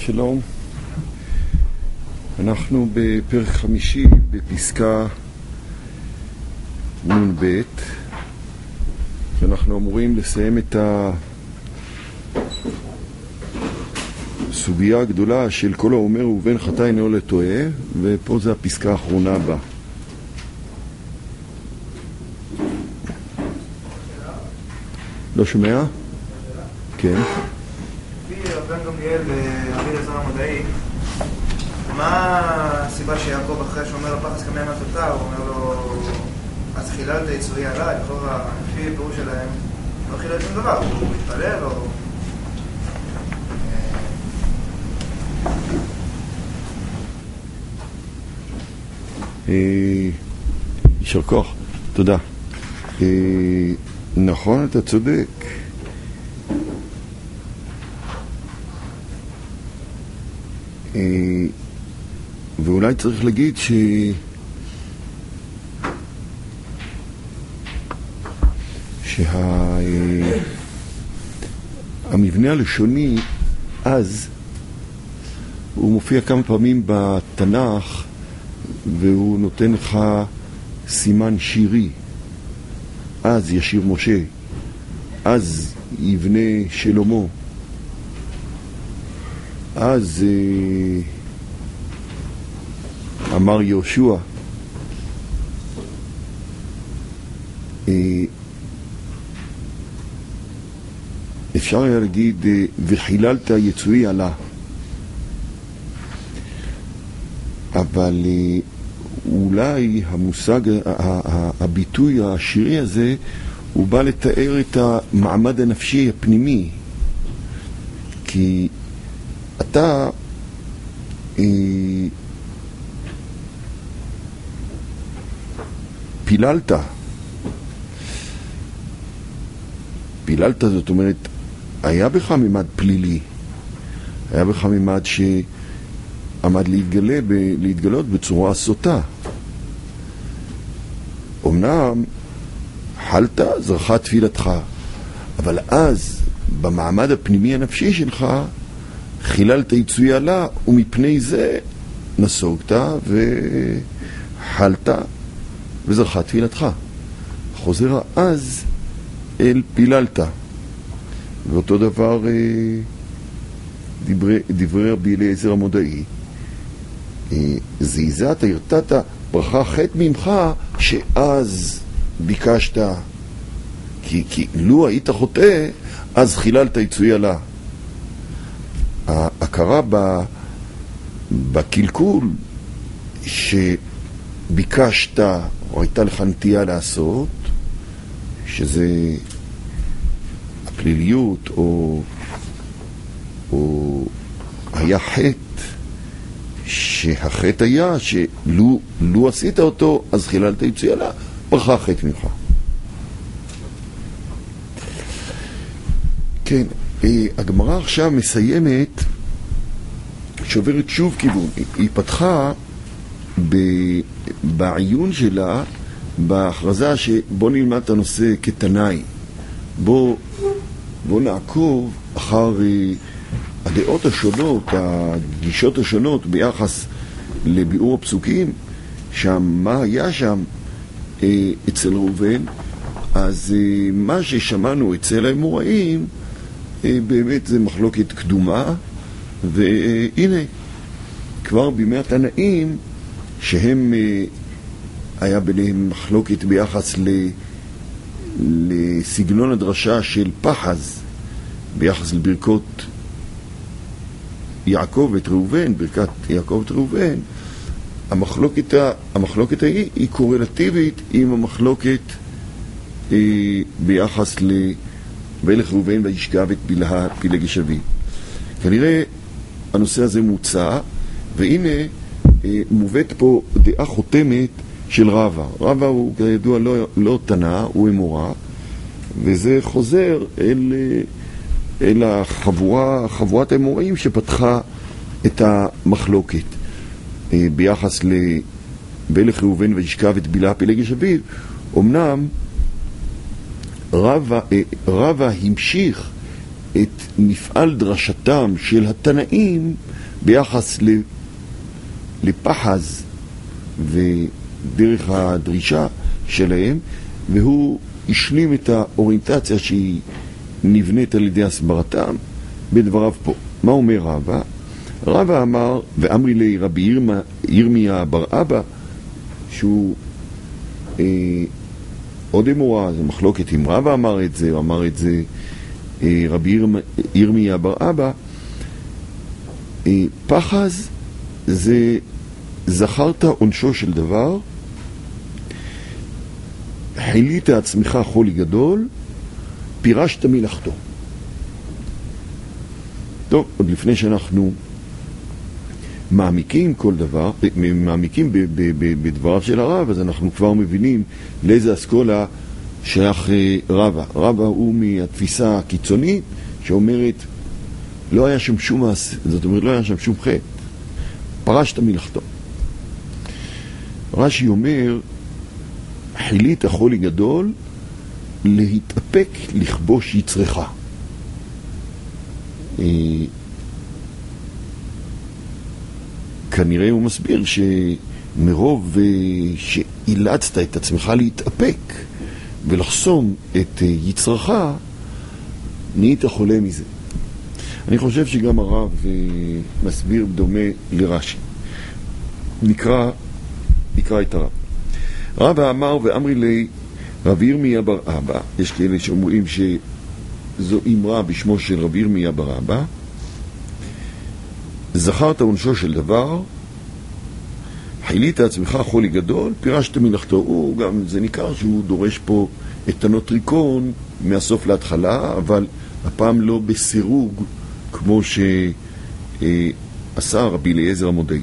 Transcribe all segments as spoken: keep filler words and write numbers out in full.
שלום, אנחנו בפרק חמישי בפסקה נון ב' שאנחנו אמורים לסיים את הסוגיה הגדולה של כל האומר ובן חטא אינו לטועה, ופה זה הפסקה האחרונה בה. לא שומע? כן. רבן גמליאל ורבי אלעזר המודעי, מה הסיבה שיעקב אחרי שאומר לו פחס כמי המתתה, הוא אומר לו אז חיללת יצורי עליי, לכאורה לפי הפירוש שלהם לא חילל שום דבר, הוא מתפלל או... יישר כוח, תודה. נכון, אתה צודק. ואולי צריך להגיד ש... שהמבנה הלשוני אז הוא מופיע כמה פעמים בתנ"ך, והוא נותן לך סימן שירי. אז ישיר משה, אז יבנה שלמה, אז אה, אמר יהושע. אה, אפשר היה להגיד אה, וחיללת יצואי עלה, אבל אה, אולי המושג, הביטוי השירי הזה הוא בא לתאר את המעמד הנפשי הפנימי, כי אתה אה, פיללת פיללת זאת אומרת היה בך ממד פלילי, היה בך ממד שעמד להתגלה, ב, להתגלות בצורה סוטה. אמנם חלת, זרחה תפילתך, אבל אז במעמד הפנימי הנפשי שלך חיללת יצואי עלה, ומפני זה נסוגת וחלת וזרחה תפילתך. חוזר אז אל פיללת. ואותו דבר דברי, דברי רבי אלעזר המודעי, זעזעת הרתעת ברכה חטא ממך שאז ביקשת, כי, כי לו היית חוטא אז חיללת יצואי עלה. ההכרה בקלקול שביקשת או הייתה לך נטייה לעשות, שזה הפליליות או, או היה חטא, שהחטא היה שלו לו עשית אותו אז חיללת יצואי עלה, ברכה חטא ממך. כן, הגמרא עכשיו מסיימת, שוברת שוב כיוון. היא פתחה בעיון שלה בהכרזה שבוא נלמד את הנושא כתנאי, בוא, בוא נעקוב אחר הדעות השונות, הגישות השונות ביחס לביאור הפסוקים, שם מה היה שם אצל ראובן. אז מה ששמענו אצל האמוראים באמת זה מחלוקת קדומה, והנה כבר בימי התנאים שהם היה ביניהם מחלוקת ביחס לסגנון הדרשה של פחז ביחס לברכות יעקב את ראובן, ברכת יעקב את ראובן. המחלוקת, המחלוקת ההיא היא קורלטיבית עם המחלוקת ביחס לבלך ראובן וישכב את בלהה פילג שבי. כנראה הנושא הזה מוצא, והנה מובאת פה דעה חותמת של רבא. רבא הוא כידוע לא, לא תנא, הוא אמורה, וזה חוזר אל, אל החבורה, חבורת האמוראים שפתחה את המחלוקת ביחס לבלך ראובן וישכב את בלהה פילג שבי. אמנם רבא, רבא המשיך את מפעל דרשתם של התנאים ביחס לפחז ודרך הדרישה שלהם, והוא השלים את האוריינטציה שהיא נבנית על ידי הסברתם בדבריו פה. מה אומר רבא? רבא אמר, ואמרי לי רבי ירמיה בר אבא, שהוא אה, עוד אמורה, זה מחלוקת אם רבא אמר את זה, או אמר את זה אה, רבי ירמיה בר אבא, אה, פחז זה זכרת עונשו של דבר, חילית עצמך חולי גדול, פירשת מלאכתו. טוב, עוד לפני שאנחנו מעמיקים כל דבר, מעמיקים בדבריו של הרב, אז אנחנו כבר מבינים לאיזה אסכולה שייך רבא. רבא הוא מהתפיסה הקיצונית שאומרת לא היה שם שום מעשה, זאת אומרת לא היה שם שום חטא, פרשת מלאכתו. רש"י אומר חילית חולי גדול, להתאפק לכבוש יצרך. כנראה הוא מסביר שמרוב שאילצת את עצמך להתאפק ולחסום את יצרך, נהיית חולה מזה. אני חושב שגם הרב מסביר דומה לרש"י. נקרא, נקרא את הרב. רבא אמר ואמרי לי רבי ירמיה בר אבא, יש כאלה שאומרים שזו אמרה בשמו של רבי ירמיה בר אבא, זכרת עונשו של דבר, חילית עצמך חולי גדול, פירשת מלאכתו. הוא גם, זה ניכר שהוא דורש פה את הנוטריקון מהסוף להתחלה, אבל הפעם לא בסירוג כמו שעשה רבי אליעזר המודעי.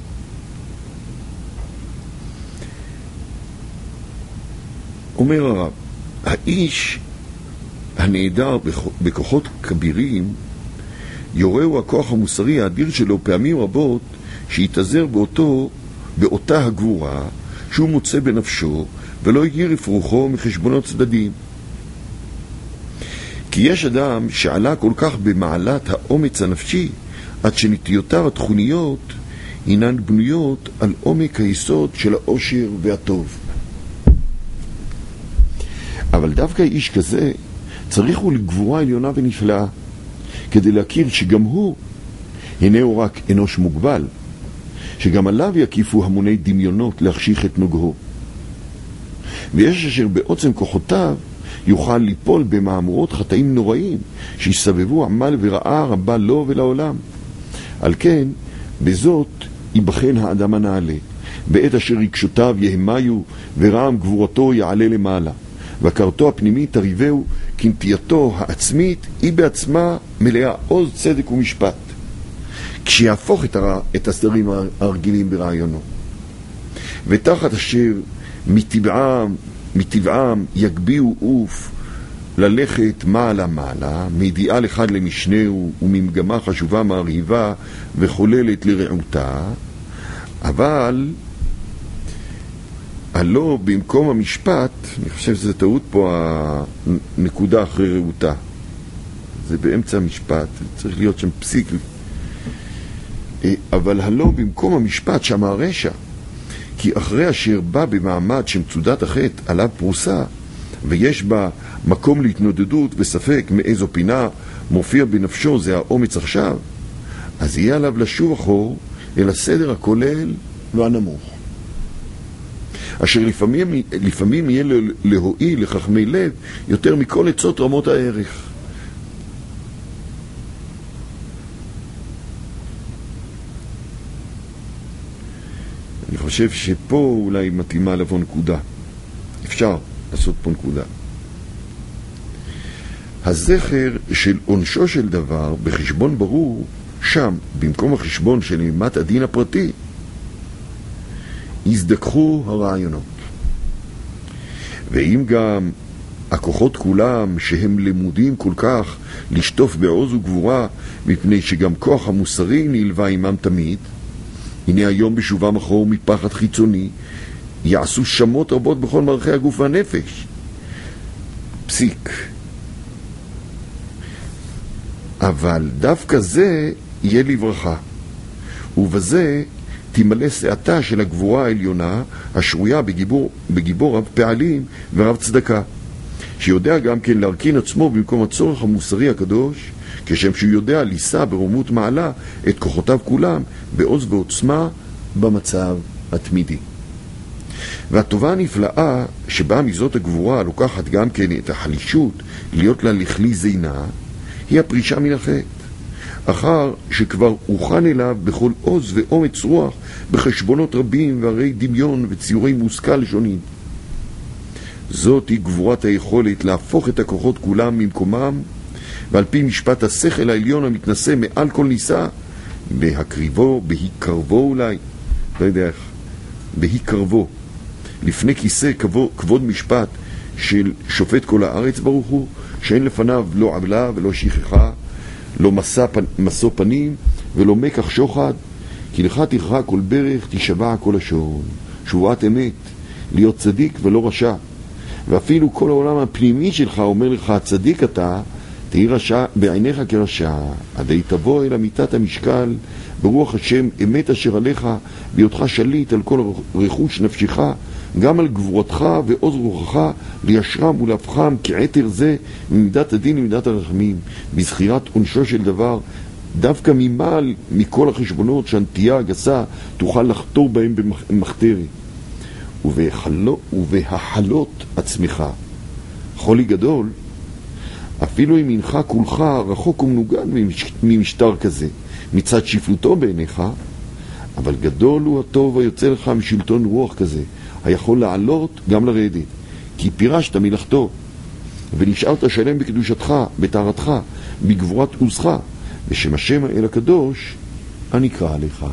אומר הרב, האיש הנעדר בכוחות כבירים, יורהו הכוח המוסרי האדיר שלו פעמים רבות שיתעזר באותו, באותה הגבורה שהוא מוצא בנפשו, ולא יגיר רוחו מחשבונות צדדים. כי יש אדם שעלה כל כך במעלת האומץ הנפשי, עד שנטיותיו התכוניות אינן בנויות על עומק היסוד של האושר והטוב. אבל דווקא איש כזה צריך הוא לגבורה עליונה ונפלאה, כדי להכיר שגם הוא הינהו רק אנוש מוגבל, שגם עליו יקיפו המוני דמיונות להחשיך את נוגהו. ויש אשר בעוצם כוחותיו יוכל ליפול במאמרות חטאים נוראים שיסבבו עמל ורעה רבה לו ולעולם. על כן, בזאת ייבחן האדם הנעלה, בעת אשר רגשותיו יהמיו ורעם גבורתו יעלה למעלה, והכרתו הפנימית תריבהו, כנטייתו העצמית היא בעצמה מלאה עוז צדק ומשפט, כשיהפוך את, הר... את הסדרים הרגילים ברעיונו. ותחת אשר מטבעם, מטבעם יגביהו אוף ללכת מעלה מעלה, מאידיאל אחד למשנהו וממגמה חשובה מרהיבה וחוללת לרעותה, אבל הלא במקום המשפט, אני חושב שזה טעות פה הנקודה אחרי רעותה, זה באמצע המשפט, צריך להיות שם פסיק, אבל הלא במקום המשפט שם הרשע, כי אחרי אשר בא במעמד שמצודת החטא עליו פרוסה, ויש בה מקום להתנודדות וספק מאיזו פינה מופיע בנפשו זה האומץ עכשיו, אז יהיה עליו לשוב אחור אל הסדר הכולל והנמוך, אשר לפעמים, לפעמים יהיה להועיל לחכמי לב יותר מכל עצות רמות הערך. אני חושב שפה אולי מתאימה לבוא נקודה. אפשר לעשות פה נקודה. הזכר של עונשו של דבר בחשבון ברור, שם, במקום החשבון של אימת הדין הפרטי, הזדכחו הרעיונות. ואם גם הכוחות כולם שהם למודים כל כך לשטוף בעוז וגבורה, מפני שגם כוח המוסרי נלווה עמם תמיד, הנה היום בשובם אחור מפחד חיצוני, יעשו שמות רבות בכל מערכי הגוף והנפש. פסיק. אבל דווקא זה יהיה לברכה. ובזה תמלא שעתה של הגבורה העליונה השרויה בגיבור, בגיבור רב פעלים ורב צדקה, שיודע גם כן להרכין עצמו במקום הצורך המוסרי הקדוש, כשם שהוא יודע לישא ברומות מעלה את כוחותיו כולם בעוז ועוצמה במצב התמידי. והטובה הנפלאה שבאה מזאת הגבורה לוקחת גם כן את החלישות להיות לה לכלי זינה, היא הפרישה מן החטא, אחר שכבר הוכן אליו בכל עוז ואומץ רוח בחשבונות רבים והרי דמיון וציורי מושכל שונים. זאת היא גבורת היכולת להפוך את הכוחות כולם ממקומם, ועל פי משפט השכל העליון המתנשא מעל כל ניסה, בהקריבו, בהיקרבו אולי, לא יודע איך, בהיקרבו, לפני כיסא כבוד, כבוד משפט של שופט כל הארץ ברוך הוא, שאין לפניו לא עוולה ולא שכחה, לא מסע, מסע פנים ולא מקח שוחד, כי לך תכרע כל ברך, תשבע כל לשון, שבועת אמת, להיות צדיק ולא רשע. ואפילו כל העולם הפנימי שלך אומר לך, הצדיק אתה, תהי רשע בעיניך כרשע, עדי תבוא אל אמיתת המשקל, ברוח השם אמת אשר עליך, בהיותך שליט על כל רכוש נפשך, גם על גבורתך ועוז רוחך, לישרם ולהפכם כעתר זה, ממידת הדין ומידת הרחמים, בזכירת עונשו של דבר, דווקא ממעל מכל החשבונות שהנטייה הגסה תוכל לחתור בהם במחתרת. ובהחלות עצמך חולי גדול, אפילו אם אינך כולך רחוק ומנוגד ממשטר כזה מצד שפלותו בעיניך, אבל גדול הוא הטוב היוצא לך משלטון רוח כזה, היכול לעלות גם לרדת, כי פירשת מלאכתו ונשארת שלם בקדושתך, בטהרתך, בגבורת עוזך, בשם השם האל הקדוש הנקרא עליך.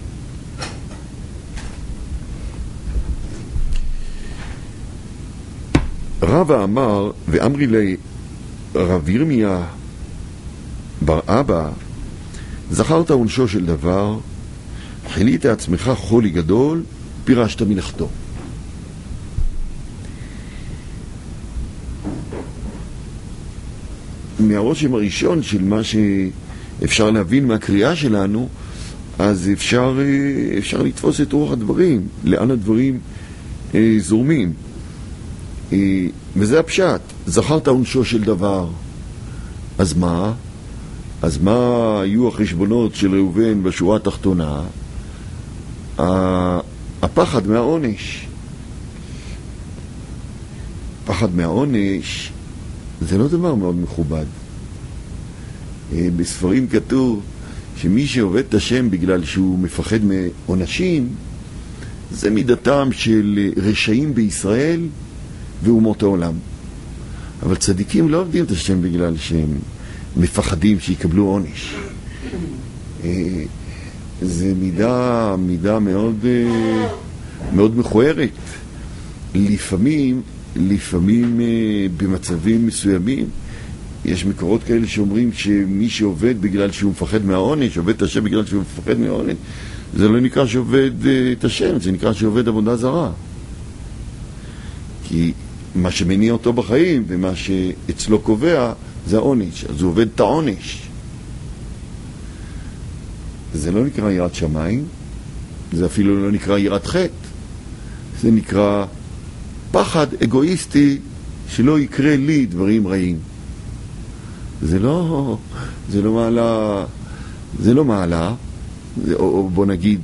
רבא אמר ואמרי לי רב ירמיה בר אבא, זכרת עונשו של דבר, חילית עצמך חולי גדול, פירשת מלאכתו. מהרושם הראשון של מה שאפשר להבין מהקריאה שלנו, אז אפשר, אפשר לתפוס את רוח הדברים, לאן הדברים אה, זורמים. אה, וזה הפשט, זכרת עונשו של דבר. אז מה? אז מה היו החשבונות של ראובן בשורה התחתונה? הפחד מהעונש. פחד מהעונש זה לא דבר מאוד מכובד. בספרים כתוב שמי שעובד את השם בגלל שהוא מפחד מעונשים, זה מידתם של רשעים בישראל ואומות העולם. אבל צדיקים לא עובדים את השם בגלל שהם מפחדים שיקבלו עונש. זה מידה, מידה מאוד, מאוד מכוערת. לפעמים, לפעמים במצבים מסוימים, יש מקורות כאלה שאומרים שמי שעובד בגלל שהוא מפחד מהעונש, עובד את השם בגלל שהוא מפחד מהעונש, זה לא נקרא שעובד את השם, זה נקרא שעובד עבודה זרה. כי מה שמניע אותו בחיים ומה שאצלו קובע זה העונש, אז הוא עובד את העונש. זה לא נקרא יראת שמיים, זה אפילו לא נקרא יראת חטא, זה נקרא פחד אגואיסטי שלא יקרה לי דברים רעים. זה לא, זה לא מעלה, זה לא מעלה, זה, או, או בוא נגיד,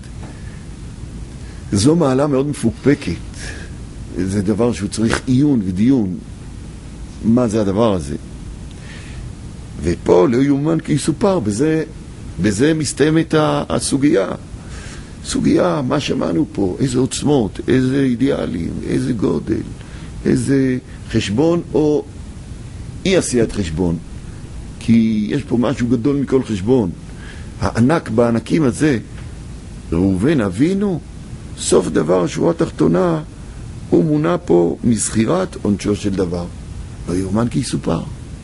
זו מעלה מאוד מפוקפקת. זה דבר שהוא צריך עיון ודיון. מה זה הדבר הזה? ופה לא יאומן כי יסופר, בזה, בזה מסתיימת הסוגיה. סוגיה, מה שמענו פה, איזה עוצמות, איזה אידיאלים, איזה גודל, איזה חשבון או אי עשיית חשבון. כי יש פה משהו גדול מכל חשבון. הענק בענקים הזה, ראובן אבינו, סוף דבר שורה תחתונה, הוא מונה פה מזכירת עונשו של דבר. לא יאומן כי יסופר.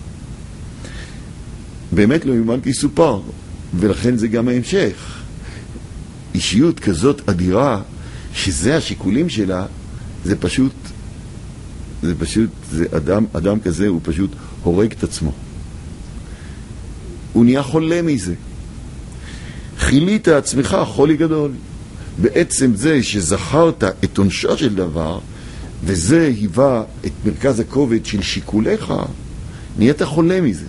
באמת לא יאומן כי יסופר, ולכן זה גם ההמשך. אישיות כזאת אדירה, שזה השיקולים שלה, זה פשוט, זה פשוט, זה אדם, אדם כזה הוא פשוט הורג את עצמו. הוא נהיה חולה מזה. חילית עצמך חולי גדול. בעצם זה שזכרת את עונשו של דבר, וזה היווה את מרכז הכובד של שיקוליך, נהיית חולה מזה.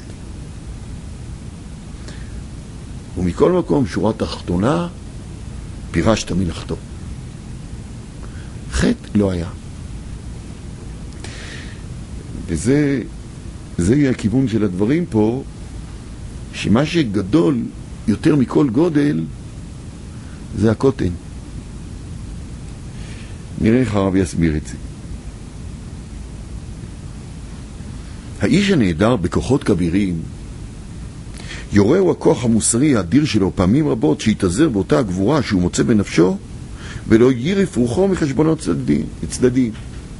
ומכל מקום, שורה תחתונה, פירשת מלאכתו. חטא לא היה. וזה זה יהיה הכיוון של הדברים פה, שמה שגדול יותר מכל גודל, זה הקוטן. נראה איך הרב יסביר את זה. האיש הנהדר בכוחות כבירים, יורהו הכוח המוסרי האדיר שלו פעמים רבות שיתעזר באותה הגבורה שהוא מוצא בנפשו, ולא יירף רוחו מחשבונות צדדים, צדדים.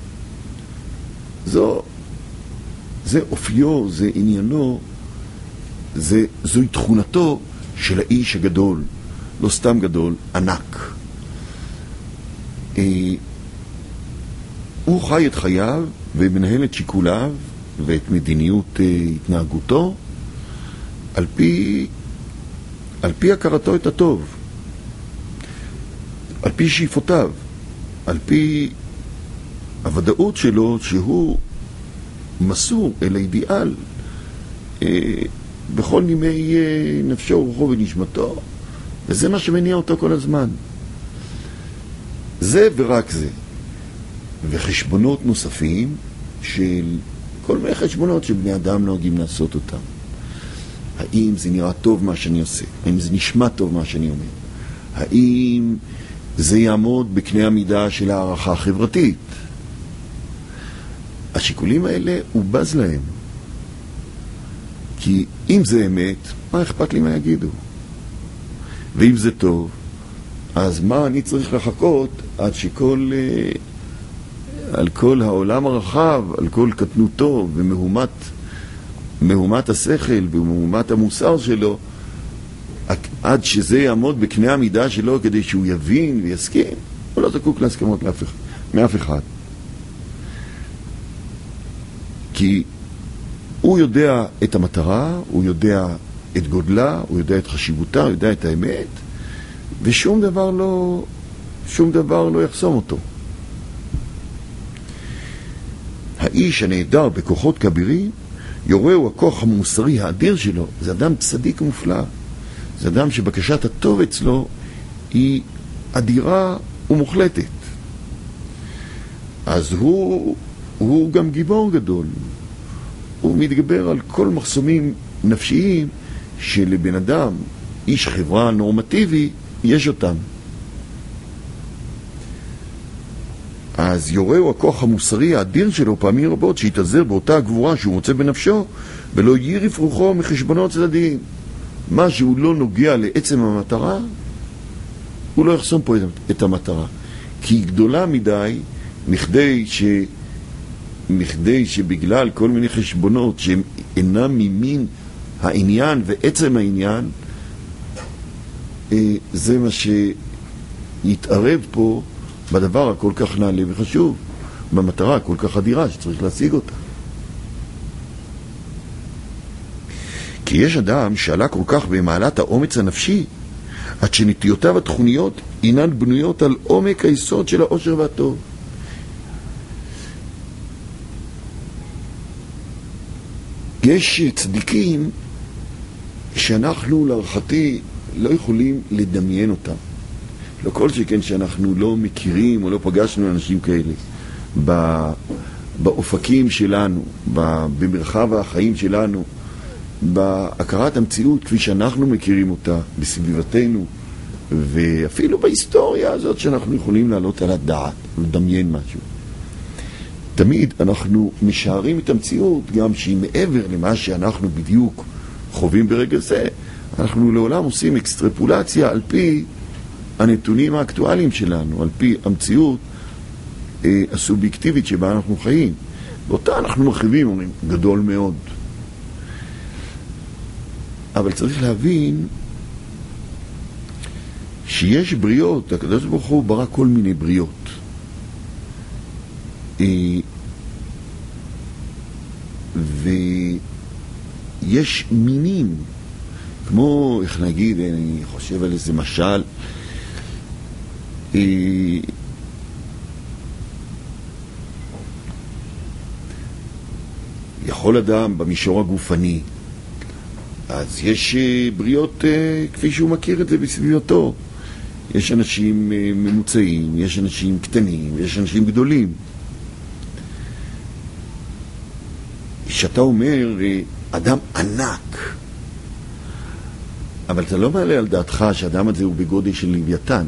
זו, זה אופיו, זה עניינו, זה, זוהי תכונתו של האיש הגדול, לא סתם גדול, ענק. אה, הוא חי את חייו ומנהל את שיקוליו ואת מדיניות אה, התנהגותו על פי, על פי הכרתו את הטוב, על פי שאיפותיו, על פי הוודאות שלו שהוא מסור אל האידיאל אה, בכל נימי אה, נפשו ורוחו ונשמתו, וזה מה שמניע אותו כל הזמן. זה ורק זה. וחשבונות נוספים של כל מיני חשבונות שבני אדם נוהגים לעשות אותם. האם זה נראה טוב מה שאני עושה? האם זה נשמע טוב מה שאני אומר? האם זה יעמוד בקנה המידה של הערכה החברתית? השיקולים האלה הוא בז להם. כי אם זה אמת, מה אכפת לי מה יגידו? ואם זה טוב, אז מה אני צריך לחכות עד שכל, על כל העולם הרחב, על כל קטנותו ומהומת מהומת השכל ומהומת המוסר שלו, עד שזה יעמוד בקנה המידה שלו כדי שהוא יבין ויסכים? הוא לא זקוק להסכמות מאף, מאף אחד. כי הוא יודע את המטרה, הוא יודע את גודלה, הוא יודע את חשיבותה, הוא יודע את האמת, ושום דבר לא, שום דבר לא יחסום אותו. האיש הנהדר בכוחות כבירים, יורהו הכוח המוסרי האדיר שלו, זה אדם צדיק מופלא. זה אדם שבקשת הטוב אצלו היא אדירה ומוחלטת. אז הוא, הוא גם גיבור גדול. הוא מתגבר על כל מחסומים נפשיים שלבן אדם, איש חברה נורמטיבי, יש אותם. אז יורהו הכוח המוסרי האדיר שלו פעמים רבות שיתעזר באותה הגבורה שהוא מוצא בנפשו, ולא יירף רוחו מחשבונות צדדיים. מה שהוא לא נוגע לעצם המטרה, הוא לא יחסום פה את המטרה. כי היא גדולה מדי, מכדי, ש... מכדי שבגלל כל מיני חשבונות שהם אינם ממין העניין ועצם העניין, זה מה שיתערב פה בדבר הכל כך נעלה וחשוב, במטרה הכל כך אדירה שצריך להשיג אותה. כי יש אדם שעלה כל כך במעלת האומץ הנפשי, עד שנטיותיו התכוניות אינן בנויות על עומק היסוד של האושר והטוב. יש צדיקים שאנחנו להערכתי לא יכולים לדמיין אותם. לא כל שכן שאנחנו לא מכירים או לא פגשנו אנשים כאלה באופקים שלנו, במרחב החיים שלנו, בהכרת המציאות כפי שאנחנו מכירים אותה בסביבתנו, ואפילו בהיסטוריה הזאת שאנחנו יכולים לעלות על הדעת, לדמיין משהו. תמיד אנחנו משערים את המציאות גם שהיא מעבר למה שאנחנו בדיוק חווים ברגע זה. אנחנו לעולם עושים אקסטרפולציה על פי הנתונים האקטואליים שלנו, על פי המציאות אה, הסובייקטיבית שבה אנחנו חיים. ואותה אנחנו מרחיבים, אומרים, גדול מאוד. אבל צריך להבין שיש בריאות, הקדוש ברוך הוא ברא כל מיני בריאות. ויש מינים, כמו, איך נגיד, אני חושב על איזה משל, יכול אדם במישור הגופני, אז יש בריות כפי שהוא מכיר את זה בסביבתו. יש אנשים ממוצעים, יש אנשים קטנים, יש אנשים גדולים. שאתה אומר, אדם ענק, אבל אתה לא מעלה על דעתך שהאדם הזה הוא בגודל של לוויתן.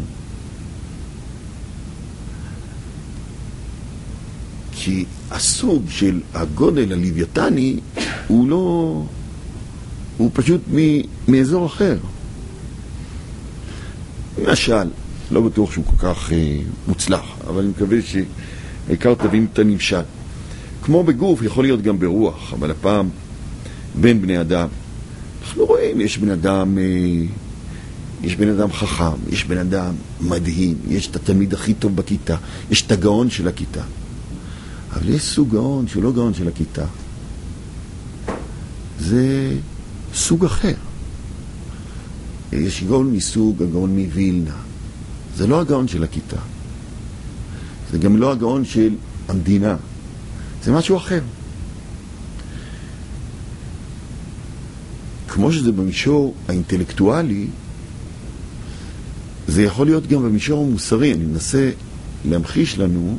כי הסוג של הגודל הלוויתני הוא לא, הוא פשוט מ, מאזור אחר. למשל, לא בטוח שהוא כל כך אה, מוצלח, אבל אני מקווה שהעיקר תבין את הנמשל. כמו בגוף, יכול להיות גם ברוח, אבל הפעם בין בני אדם, אנחנו רואים, יש בן אדם, אה, יש בן אדם חכם, יש בן אדם מדהים, יש את התלמיד הכי טוב בכיתה, יש את הגאון של הכיתה. אבל יש סוג גאון שהוא לא גאון של הכיתה. זה סוג אחר. יש גאון מסוג הגאון מווילנה. זה לא הגאון של הכיתה. זה גם לא הגאון של המדינה. זה משהו אחר. כמו שזה במישור האינטלקטואלי, זה יכול להיות גם במישור המוסרי. אני מנסה להמחיש לנו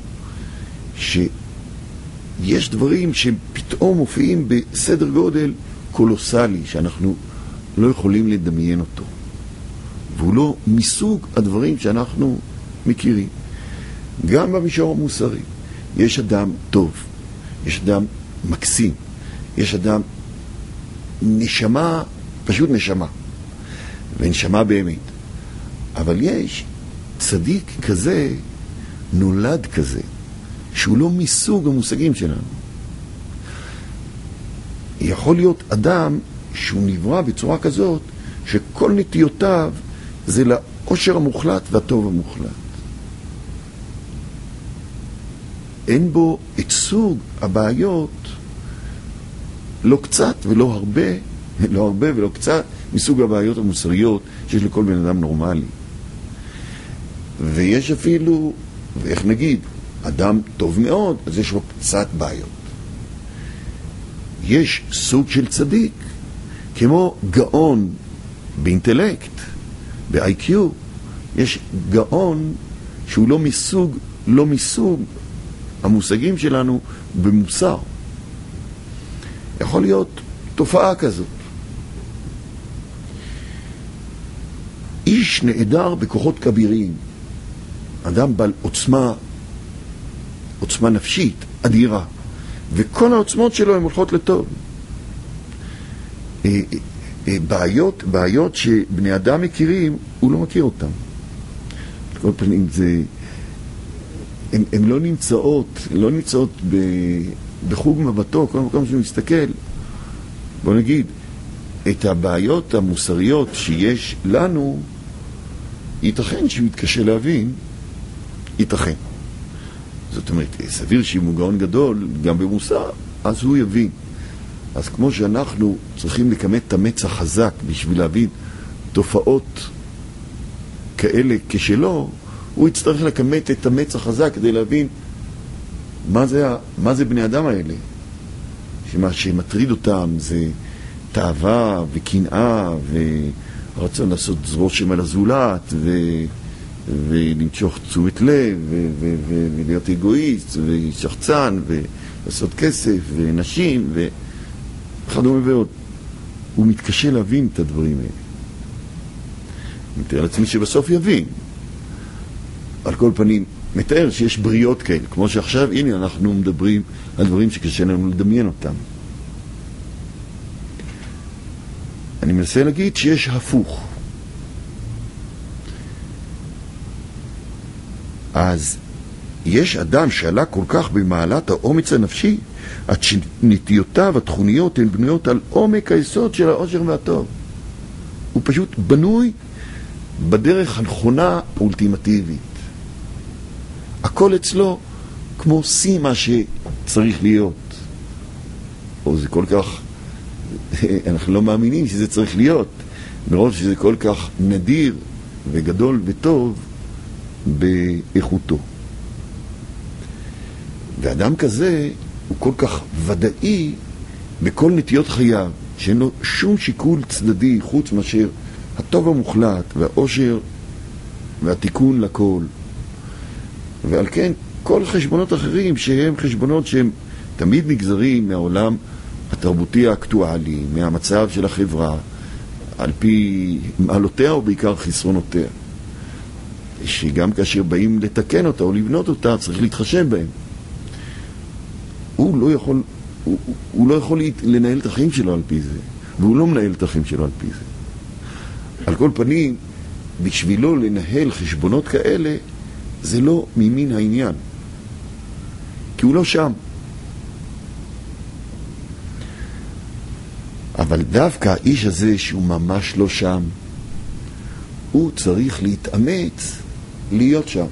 שיש דברים שפתאום מופיעים בסדר גודל קולוסלי, שאנחנו לא יכולים לדמיין אותו. והוא לא מסוג הדברים שאנחנו מכירים. גם במישור המוסרי. יש אדם טוב, יש אדם מקסים, יש אדם נשמה, פשוט נשמה, ונשמה באמת. אבל יש צדיק כזה, נולד כזה, שהוא לא מסוג המושגים שלנו. יכול להיות אדם שהוא נברא בצורה כזאת, שכל נטיותיו זה לאושר המוחלט והטוב המוחלט. אין בו את סוג הבעיות, לא קצת ולא הרבה, לא הרבה ולא קצת, מסוג הבעיות המוסריות שיש לכל בן אדם נורמלי. ויש אפילו, ואיך נגיד, אדם טוב מאוד, אז יש לו קצת בעיות. יש סוג של צדיק, כמו גאון באינטלקט, ב-איי קיו, יש גאון שהוא לא מסוג, לא מסוג המושגים שלנו במוסר. יכול להיות תופעה כזאת. איש נעדר בכוחות כבירים, אדם בעל עוצמה, עוצמה נפשית, אדירה, וכל העוצמות שלו הן הולכות לטוב. בעיות, בעיות שבני אדם מכירים, הוא לא מכיר אותם. על כל פנים זה, הן, הן לא נמצאות, לא נמצאות ב, בחוג מבטו, כל מקום שהוא מסתכל. בוא נגיד, את הבעיות המוסריות שיש לנו, ייתכן שהוא יתקשה להבין, ייתכן. זאת אומרת, סביר שאם הוא גאון גדול, גם במוסר, אז הוא יבין. אז כמו שאנחנו צריכים לקמת את המצח חזק בשביל להבין תופעות כאלה כשלו, הוא יצטרך לקמת את המצח חזק כדי להבין מה זה, מה זה בני אדם האלה. שמה שמטריד אותם זה תאווה וקנאה ורצון לעשות רושם על הזולת ו... ולמשוך תשומת לב ו... ו... ו... ולהיות אגואיסט ושחצן ולעשות כסף ונשים ו... וכדומה ועוד. הוא מתקשה להבין את הדברים האלה. אני מתאר לעצמי שבסוף יבין. על כל פנים, מתאר שיש בריות כאלה, כמו שעכשיו, הנה אנחנו מדברים על דברים שקשה לנו לדמיין אותם. אני מנסה להגיד שיש הפוך. אז יש אדם שעלה כל כך במעלת האומץ הנפשי, עד שנטיותיו התכוניות הן בנויות על עומק היסוד של האושר והטוב. הוא פשוט בנוי בדרך הנכונה האולטימטיבית. הכל אצלו כמו שיא מה שצריך להיות. או זה כל כך, אנחנו לא מאמינים שזה צריך להיות, מרוב שזה כל כך נדיר וגדול וטוב באיכותו. ואדם כזה הוא כל כך ודאי בכל נטיות חייו, שאין לו שום שיקול צדדי חוץ מאשר הטוב המוחלט והאושר והתיקון לכל. ועל כן כל חשבונות אחרים שהם חשבונות שהם תמיד נגזרים מהעולם התרבותי האקטואלי, מהמצב של החברה, על פי מעלותיה ובעיקר חסרונותיה, שגם כאשר באים לתקן אותה או לבנות אותה צריך להתחשב בהם. הוא לא יכול, הוא, הוא לא יכול לנהל את החיים שלו על פי זה, והוא לא מנהל את החיים שלו על פי זה. על כל פנים, בשבילו לנהל חשבונות כאלה זה לא ממין העניין, כי הוא לא שם. אבל דווקא האיש הזה שהוא ממש לא שם, הוא צריך להתאמץ להיות שם.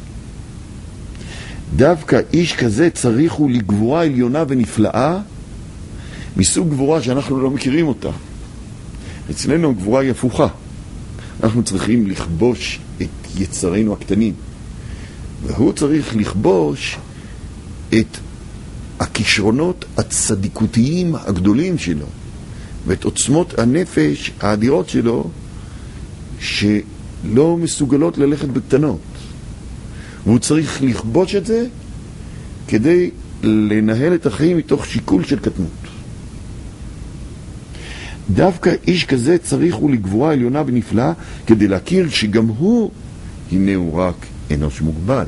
דווקא איש כזה צריך הוא לגבורה עליונה ונפלאה, מסוג גבורה שאנחנו לא מכירים אותה. אצלנו גבורה היא הפוכה. אנחנו צריכים לכבוש את יצרינו הקטנים, והוא צריך לכבוש את הכישרונות הצדיקותיים הגדולים שלו, ואת עוצמות הנפש האדירות שלו, שלא מסוגלות ללכת בקטנות. והוא צריך לכבוש את זה כדי לנהל את החיים מתוך שיקול של קטנות. דווקא איש כזה צריך הוא לגבורה עליונה ונפלאה, כדי להכיר שגם הוא, הנה הוא רק אנוש מוגבל.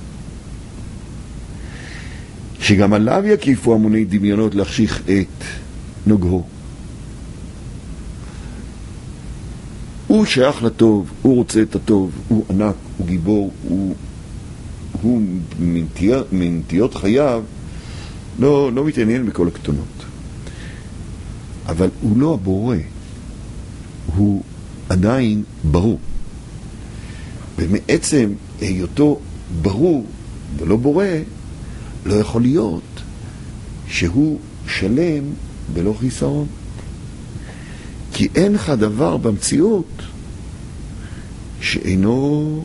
שגם עליו יקיפו המוני דמיונות להחשיך את נוגהו. הוא שייך לטוב, הוא רוצה את הטוב, הוא ענק, הוא גיבור, הוא, הוא מנטיות, מנטיות חייו, לא, לא מתעניין בכל הקטנות. אבל הוא לא הבורא, הוא עדיין ברור. ומעצם היותו ברור ולא בורא, לא יכול להיות שהוא שלם בלא חיסרון. כי אין לך דבר במציאות שאינו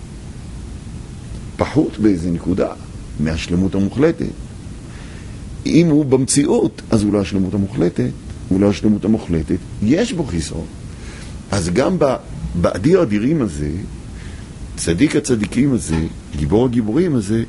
פחות באיזה נקודה מהשלמות המוחלטת. אם הוא במציאות, אז הוא לא השלמות המוחלטת, הוא לא השלמות המוחלטת, יש בו חיסרון. אז גם באדיר האדירים הזה, צדיק הצדיקים הזה, גיבור הגיבורים הזה,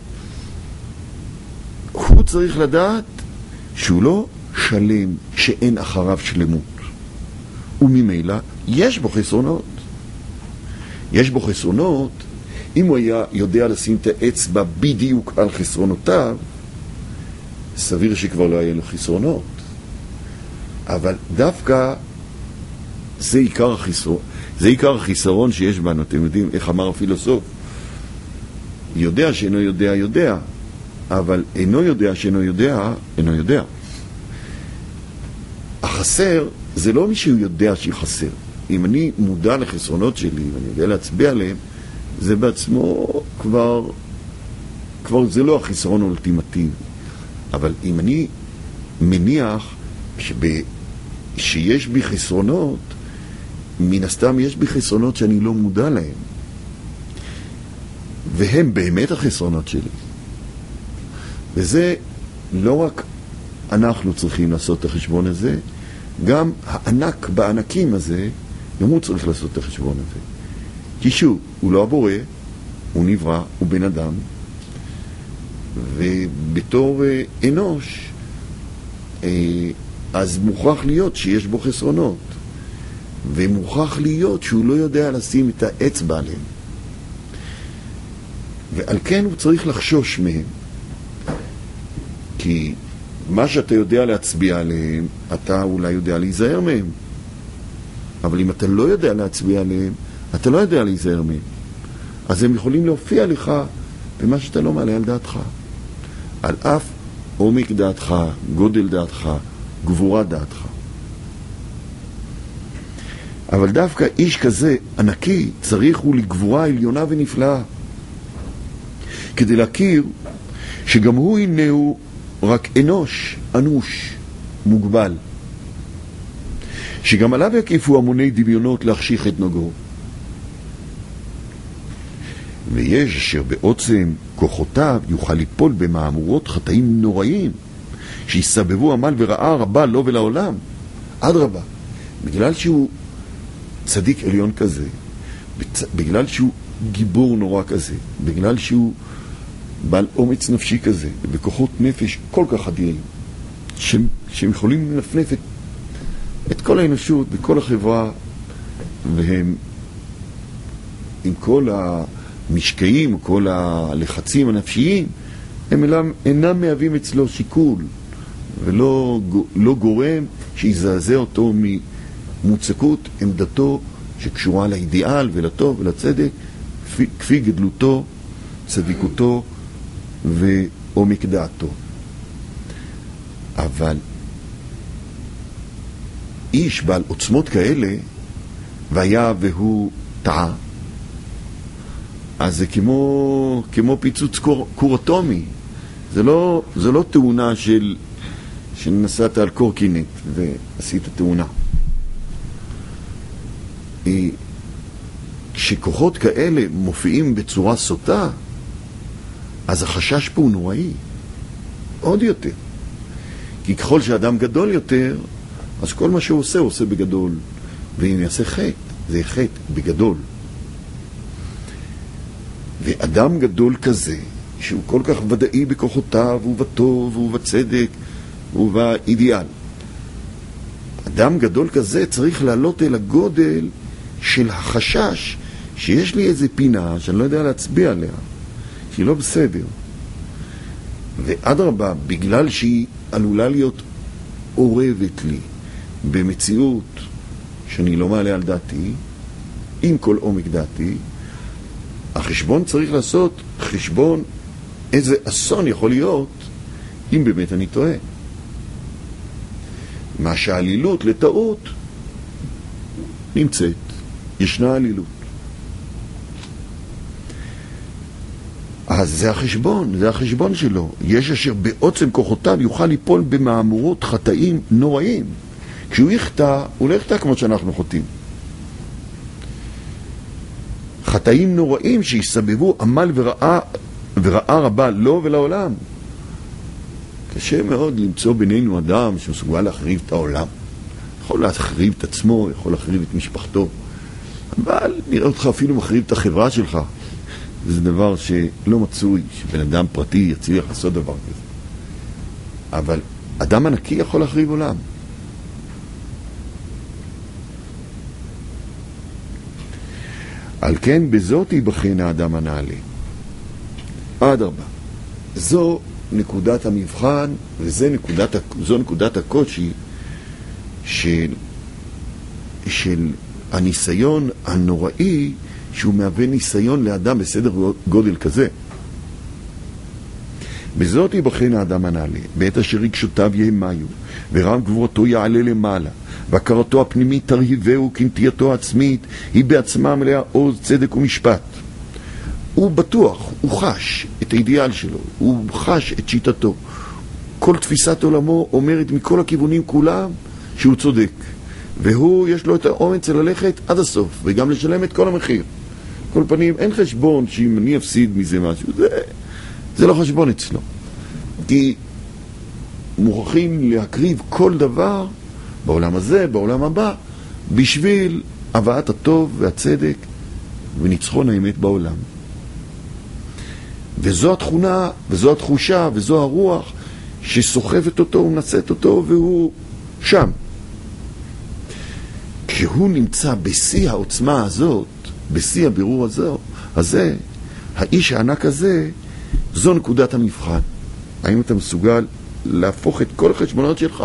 הוא צריך לדעת שהוא לא שלם, שאין אחריו שלמות. וממילא יש בו חסרונות. יש בו חסרונות, אם הוא היה יודע לשים את האצבע בדיוק על חסרונותיו, סביר שכבר לא היה לו חסרונות. אבל דווקא זה עיקר החיסרון, זה עיקר החיסרון שיש בנו. אתם יודעים איך אמר הפילוסוף? יודע שאינו יודע יודע, אבל אינו יודע שאינו יודע, אינו יודע. החסר זה לא מי שהוא יודע שחסר. אם אני מודע לחסרונות שלי ואני יודע להצביע עליהם, זה בעצמו כבר, כבר זה לא החיסרון האולטימטיבי. אבל אם אני מניח שב, שיש בי חסרונות, מן הסתם יש בי חסרונות שאני לא מודע להם. והם באמת החסרונות שלי. וזה לא רק אנחנו צריכים לעשות את החשבון הזה, גם הענק בענקים הזה, גם הוא צריך לעשות את החשבון הזה. כי שוב, הוא לא הבורא, הוא נברא, הוא בן אדם, ובתור אנוש, אז מוכרח להיות שיש בו חסרונות, ומוכרח להיות שהוא לא יודע לשים את האצבע עליהם. ועל כן הוא צריך לחשוש מהם. כי מה שאתה יודע להצביע עליהם, אתה אולי יודע להיזהר מהם. אבל אם אתה לא יודע להצביע עליהם, אתה לא יודע להיזהר מהם. אז הם יכולים להופיע לך במה שאתה לא מעלה על דעתך. על אף עומק דעתך, גודל דעתך, גבורת דעתך. אבל דווקא איש כזה ענקי צריך הוא לגבורה עליונה ונפלאה, כדי להכיר שגם הוא הינהו רק אנוש, אנוש, מוגבל. שגם עליו יקיפו המוני דמיונות להחשיך את נוגו. ויש אשר בעוצם כוחותיו יוכל ליפול במאמורות חטאים נוראים, שיסבבו עמל ורעה רבה לו ולעולם. אדרבה, בגלל שהוא צדיק עליון כזה, בגלל שהוא גיבור נורא כזה, בגלל שהוא בעל אומץ נפשי כזה, ובכוחות נפש כל כך אדירים, שהם, שהם יכולים לנפנף את, את כל האנושות וכל החברה, והם עם כל המשקעים, כל הלחצים הנפשיים, הם אינם, אינם מהווים אצלו שיקול, ולא לא גורם שיזעזע אותו ממוצקות עמדתו שקשורה לאידיאל ולטוב ולצדק, כפי, כפי גדלותו, צדיקותו ועומק דעתו. אבל איש בעל עוצמות כאלה, והיה והוא טעה, אז זה כמו, כמו פיצוץ קור, קור אטומי. זה לא, זה לא תאונה של, שנסעת על קורקינט ועשית תאונה. כשכוחות כאלה מופיעים בצורה סוטה, אז החשש פה הוא נוראי. עוד יותר. כי ככל שאדם גדול יותר, אז כל מה שהוא עושה, הוא עושה בגדול. ואם יעשה חטא, זה חטא בגדול. ואדם גדול כזה, שהוא כל כך ודאי בכוחותיו, ובטוב, ובצדק, ובאידיאל. אדם גדול כזה צריך לעלות אל הגודל של החשש שיש לי איזה פינה שאני לא יודע להצביע עליה, שהיא לא בסדר. ואדרבה, בגלל שהיא עלולה להיות עורבת לי במציאות שאני לא מעלה על דעתי, עם כל עומק דעתי, החשבון צריך לעשות חשבון איזה אסון יכול להיות אם באמת אני טועה. מה שהעלילות לטעות נמצאת, ישנה עלילות. אז זה החשבון, זה החשבון שלו. יש אשר בעוצם כוחותיו יוכל ליפול במאמורות חטאים נוראים. כשהוא יחטא, הוא לא יחטא כמו שאנחנו חוטאים. חטאים נוראים שיסבבו עמל ורעה, ורעה רבה לו ולעולם. קשה מאוד למצוא בינינו אדם שמסוגל להחריב את העולם. יכול להחריב את עצמו, יכול להחריב את משפחתו. אבל נראה אותך אפילו מחריב את החברה שלך. זה דבר שלא מצוי, שבן אדם פרטי יצליח לעשות דבר כזה. אבל אדם ענקי יכול להחריב עולם. על כן בזאת ייבחן האדם הנעלה. אדרבה, זו נקודת המבחן, וזו נקודת, זו נקודת הקושי של, של הניסיון הנוראי, שהוא מהווה ניסיון לאדם בסדר גודל כזה. בזאת ייבחן האדם הנעלה, בעת אשר רגשותיו יהמיו, ורם גבורתו יעלה למעלה, והכרתו הפנימית תרהיבהו, כנטייתו העצמית היא בעצמה מלאה עוז, צדק ומשפט. הוא בטוח, הוא חש את האידיאל שלו, הוא חש את שיטתו. כל תפיסת עולמו אומרת מכל הכיוונים כולם שהוא צודק. והוא יש לו את האומץ ללכת עד הסוף, וגם לשלם את כל המחיר. כל פנים, אין חשבון שאם אני אפסיד מזה משהו, זה, זה לא חשבון אצלו. כי מוכרחים להקריב כל דבר בעולם הזה, בעולם הבא, בשביל הבאת הטוב והצדק וניצחון האמת בעולם. וזו התכונה, וזו התחושה, וזו הרוח שסוחבת אותו ומנצאת אותו, והוא שם. כשהוא נמצא בשיא העוצמה הזאת, בשיא הבירור הזה, הזה, האיש הענק הזה, זו נקודת המבחן. האם אתה מסוגל להפוך את כל החשבונות שלך?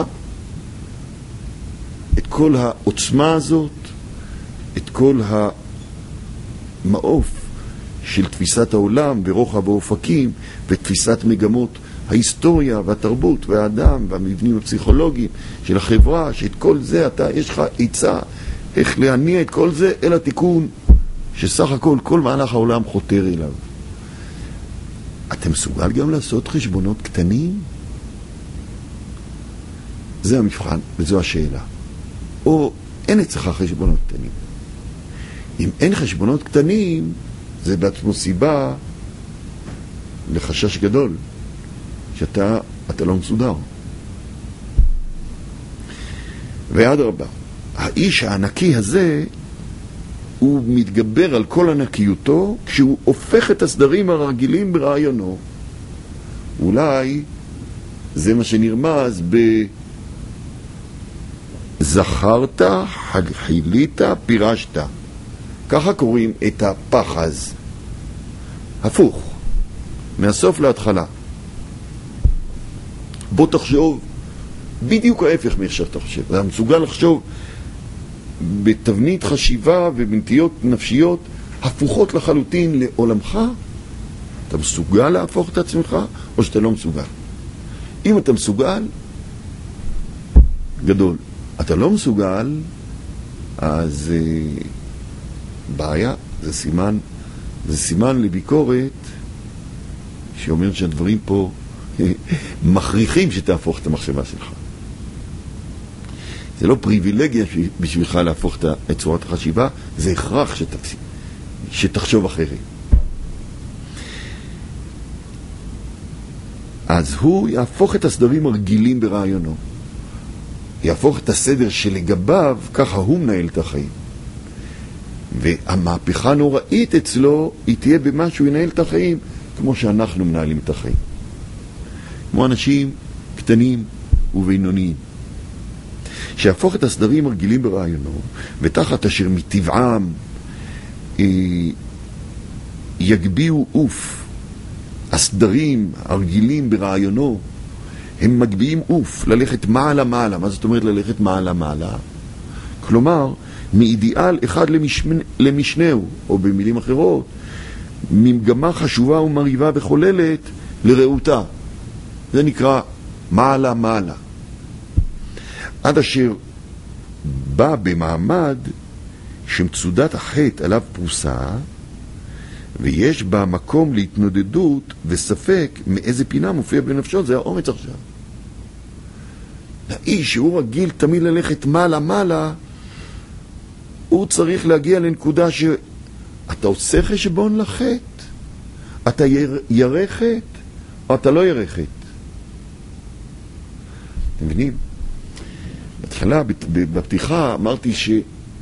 את כל העוצמה הזאת, את כל המעוף של תפיסת העולם ורוחב האופקים ותפיסת מגמות ההיסטוריה והתרבות והאדם והמבנים הפסיכולוגיים של החברה, שאת כל זה אתה, יש לך עצה איך להניע את כל זה אל התיקון שסך הכל כל מהלך העולם חותר אליו. אתה מסוגל גם לעשות חשבונות קטנים? זה המבחן וזו השאלה. או אין אצלך חשבונות קטנים. אם אין חשבונות קטנים, זה בעצמו סיבה לחשש גדול, שאתה אתה לא מסודר. ועד רבה, האיש הענקי הזה, הוא מתגבר על כל ענקיותו, כשהוא הופך את הסדרים הרגילים ברעיונו. אולי זה מה שנרמז בזכרת, חילית, פירשת. ככה קוראים את הפחז. הפוך, מהסוף להתחלה. בוא תחשוב בדיוק ההפך מאיך שאתה חושב. אתה מסוגל לחשוב בתבנית חשיבה ובנטיות נפשיות הפוכות לחלוטין לעולמך? אתה מסוגל להפוך את עצמך או שאתה לא מסוגל? אם אתה מסוגל, גדול. אתה לא מסוגל, אז uh, בעיה, זה סימן, זה סימן לביקורת שאומר שהדברים פה מכריחים שתהפוך את המחשבה שלך. זה לא פריבילגיה בשבילך להפוך את צורת החשיבה, זה הכרח שתפסיק, שתחשוב אחרת. אז הוא יהפוך את הסדרים הרגילים ברעיונו. יהפוך את הסדר שלגביו, ככה הוא מנהל את החיים. והמהפכה הנוראית אצלו, היא תהיה במה שהוא ינהל את החיים, כמו שאנחנו מנהלים את החיים. כמו אנשים קטנים ובינוניים. שיהפוך את הסדרים הרגילים ברעיונו, ותחת אשר מטבעם אה, יגביעו אוף. הסדרים הרגילים ברעיונו, הם מגביעים אוף, ללכת מעלה מעלה. מה זאת אומרת ללכת מעלה מעלה? כלומר, מאידיאל אחד למשמנ... למשנהו, או במילים אחרות, ממגמה חשובה ומריבה וכוללת לרעותה. זה נקרא מעלה מעלה. עד אשר בא במעמד שמצודת החטא עליו פרוסה, ויש בה מקום להתנודדות וספק מאיזה פינה מופיע בנפשו. זה האומץ עכשיו. האיש שהוא רגיל תמיד ללכת מעלה מעלה, הוא צריך להגיע לנקודה שאתה עושה חשבון לחטא, אתה ירא חטא או אתה לא ירא חטא. אתם מבינים? בתחילה, בפתיחה אמרתי שזה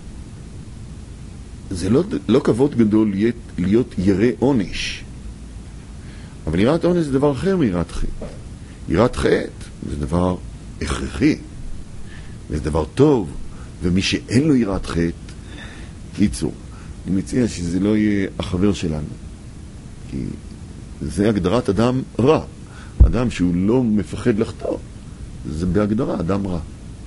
לא, לא כבוד גדול להיות, להיות ירא עונש, אבל יראת עונש זה דבר אחר מיראת חטא. יראת חטא זה דבר הכרחי, זה דבר טוב, ומי שאין לו יראת חטא, קיצור, אני מציע שזה לא יהיה החבר שלנו, כי זה הגדרת אדם רע. אדם שהוא לא מפחד לחטוא, זה בהגדרה אדם רע.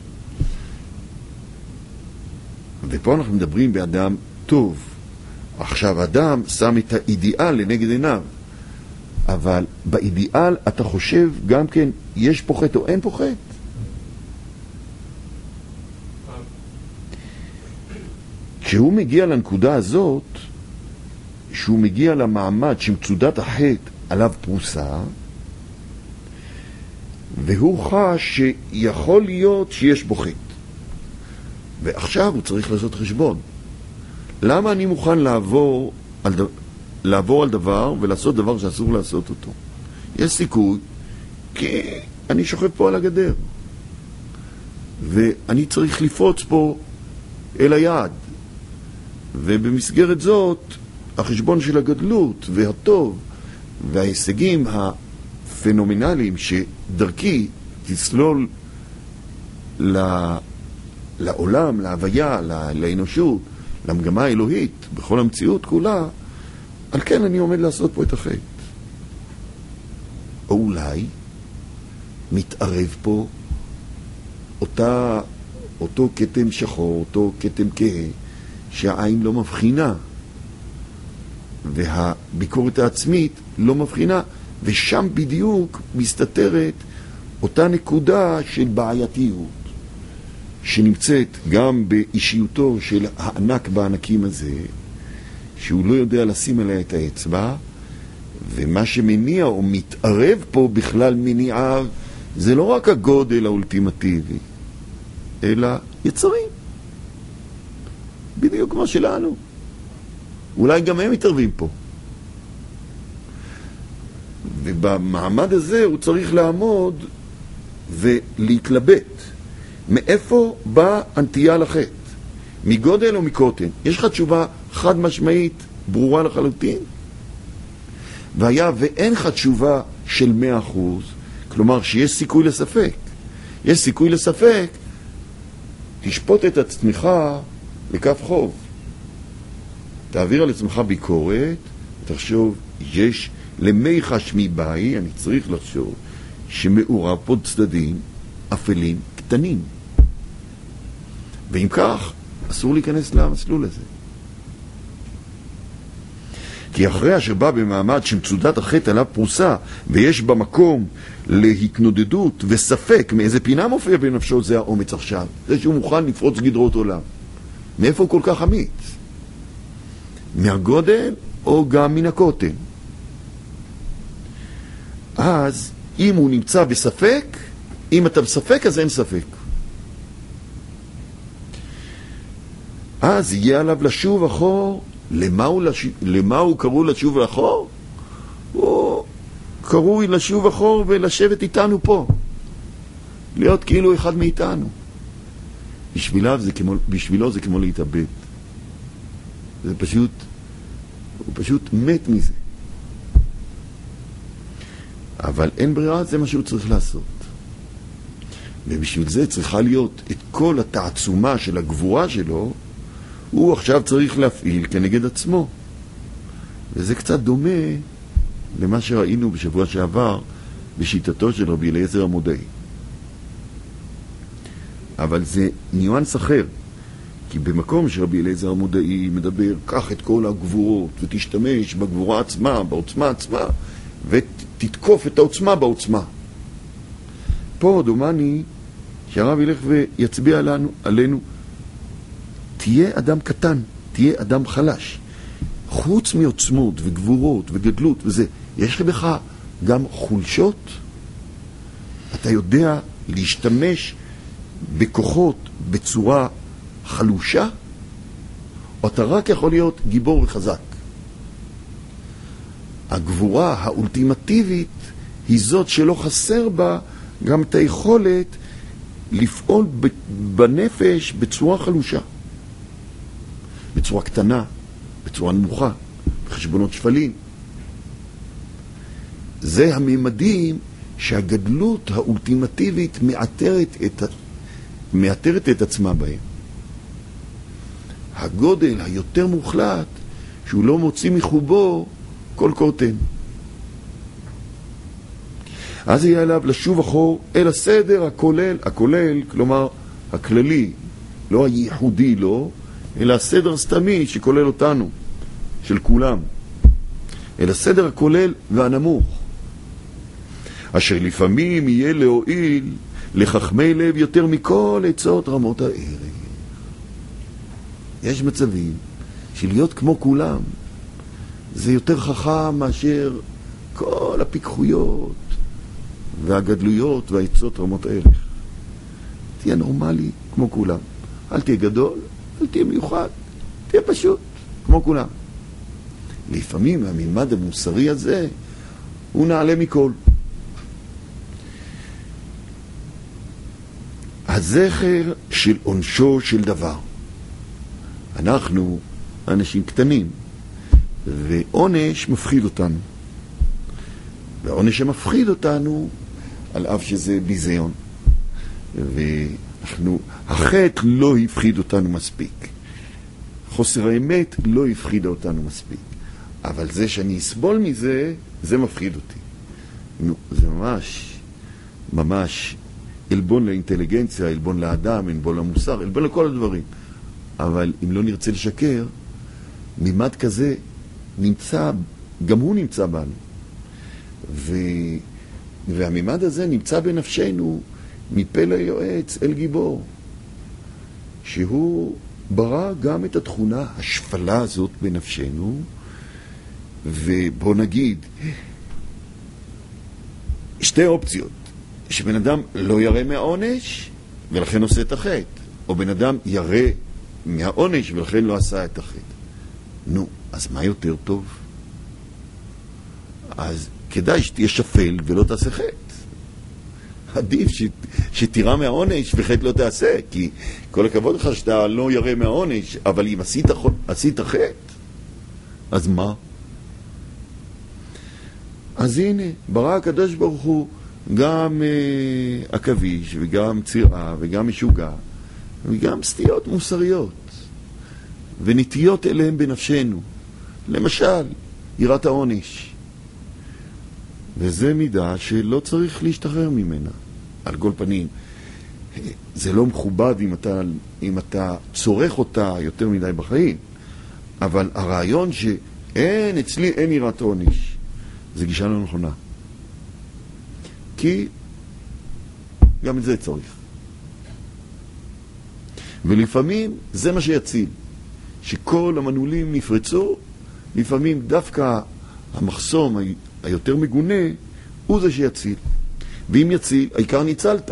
ופה אנחנו מדברים באדם טוב. עכשיו אדם שם את האידיאל לנגד עיניו, אבל באידיאל אתה חושב גם כן יש פה חטא או אין פה חטא. כשהוא מגיע לנקודה הזאת, שהוא מגיע למעמד שמצודת החטא עליו פרוסה, והוא חש שיכול להיות שיש בו חטא, ועכשיו הוא צריך לעשות חשבון. למה אני מוכן לעבור על, ד... לעבור על דבר ולעשות דבר שאסור לעשות אותו? יש סיכוי, כי אני שוכב פה על הגדר, ואני צריך לפרוץ פה אל היעד. ובמסגרת זאת, החשבון של הגדלות והטוב וההישגים הפנומנליים שדרכי תסלול לעולם, להוויה, לאנושות, למגמה האלוהית, בכל המציאות כולה, על כן אני עומד לעשות פה את החטא. או אולי מתערב פה אותה, אותו כתם שחור, אותו כתם כהה, שהעין לא מבחינה, והביקורת העצמית לא מבחינה, ושם בדיוק מסתתרת אותה נקודה של בעייתיות, שנמצאת גם באישיותו של הענק בענקים הזה, שהוא לא יודע לשים עליה את האצבע, ומה שמניע או מתערב פה בכלל מניעיו, זה לא רק הגודל האולטימטיבי, אלא יצרים. בדיוק כמו שלנו. אולי גם הם מתערבים פה. ובמעמד הזה הוא צריך לעמוד ולהתלבט. מאיפה באה הנטייה לחטא? מגודל או מקוטן? יש לך תשובה חד משמעית, ברורה לחלוטין? והיה ואין לך תשובה של מאה אחוז, כלומר שיש סיכוי לספק. יש סיכוי לספק, תשפוט את עצמך לכף חוב. תעביר על עצמך ביקורת, תחשוב, יש למי חשמי באי, אני צריך לחשוב, שמעורב פה צדדים אפלים קטנים. ואם כך, אסור להיכנס למסלול הזה. כי אחרי אשר בא במעמד שמצודת החטא עליו פרוסה, ויש במקום להתנודדות וספק מאיזה פינה מופיע בנפשו, זה האומץ עכשיו. זה שהוא מוכן לפרוץ גדרות עולם. מאיפה הוא כל כך אמיץ? מהגודל או גם מן הקוטן? אז אם הוא נמצא בספק, אם אתה בספק אז אין ספק. אז יהיה עליו לשוב אחור. למה הוא, לש... למה הוא קרוא לשוב אחור? הוא קרוי לשוב אחור ולשבת איתנו פה. להיות כאילו אחד מאיתנו. בשבילו זה כמו, בשבילו זה כמו להתאבד. זה פשוט, הוא פשוט מת מזה. אבל אין ברירה, זה מה שהוא צריך לעשות. ובשביל זה צריכה להיות את כל התעצומה של הגבורה שלו, הוא עכשיו צריך להפעיל כנגד עצמו. וזה קצת דומה למה שראינו בשבוע שעבר בשיטתו של רבי אליעזר המודעי. אבל זה ניואנס אחר. כי במקום שרבי אליעזר המודעי מדבר, קח את כל הגבורות ותשתמש בגבורה עצמה, בעוצמה עצמה, ותתקוף את העוצמה בעוצמה. פה דומני שהרב ילך ויצביע עלינו, עלינו תהיה אדם קטן, תהיה אדם חלש. חוץ מעוצמות וגבורות וגדלות וזה, יש לך גם חולשות? אתה יודע להשתמש בכוחות בצורה חלושה? או אתה רק יכול להיות גיבור וחזק? הגבורה האולטימטיבית היא זאת שלא חסר בה גם את היכולת לפעול בנפש בצורה חלושה. בצורה קטנה, בצורה נמוכה, בחשבונות שפלים. זה הממדים שהגדלות האולטימטיבית מאתרת את, מאתרת את עצמה בהם. הגודל היותר מוחלט, שהוא לא מוציא מחובו כל קוטן. אז יהיה עליו לשוב אחור אל הסדר הכולל, הכולל, כלומר הכללי, לא הייחודי, לא, אלא הסדר הסתמי שכולל אותנו, של כולם. אלא הסדר הכולל והנמוך. אשר לפעמים יהיה להועיל לחכמי לב יותר מכל עצות רמות הערך. יש מצבים של להיות כמו כולם. זה יותר חכם מאשר כל הפיקחויות והגדלויות והעצות רמות הערך. תהיה נורמלי כמו כולם. אל תהיה גדול, אל תהיה מיוחד, תהיה פשוט, כמו כולם. לפעמים הממד המוסרי הזה הוא נעלה מכל. הזכר של עונשו של דבר. אנחנו אנשים קטנים, ועונש מפחיד אותנו. והעונש שמפחיד אותנו, על אף שזה ביזיון. ואנחנו, החטא לא הפחיד אותנו מספיק. חוסר האמת לא הפחיד אותנו מספיק. אבל זה שאני אסבול מזה, זה מפחיד אותי. נו, זה ממש, ממש אלבון לאינטליגנציה, אלבון לאדם, אלבון למוסר, אלבון לכל הדברים. אבל אם לא נרצה לשקר, מימד כזה נמצא, גם הוא נמצא בנו. ו... והמימד הזה נמצא בנפשנו מפה ליועץ אל גיבור. שהוא ברא גם את התכונה השפלה הזאת בנפשנו, ובוא נגיד, שתי אופציות. שבן אדם לא ירא מהעונש, ולכן עושה את החטא. או בן אדם ירא מהעונש ולכן לא עשה את החטא. נו, אז מה יותר טוב? אז כדאי שתהיה שפל ולא תעשה חטא. עדיף ש... שתירה מהעונש וחטא לא תעשה, כי כל הכבוד לך שאתה לא ירא מהעונש, אבל אם עשית, עשית חטא, אז מה? אז הנה, ברא הקדוש ברוך הוא גם אה, עכביש וגם צירה וגם משוגע וגם סטיות מוסריות ונטיות אליהם בנפשנו, למשל יראת העונש, וזה מידה שלא צריך להשתחרר ממנה. על כל פנים, זה לא מכובד אם אתה, אם אתה צורך אותה יותר מדי בחיים, אבל הרעיון שאין, אצלי אין יראת עונש, זה גישה לא נכונה. כי גם את זה צריך. ולפעמים זה מה שיציל. שכל המנעולים נפרצו, לפעמים דווקא המחסום היותר מגונה הוא זה שיציל. ואם יציל, העיקר ניצלת.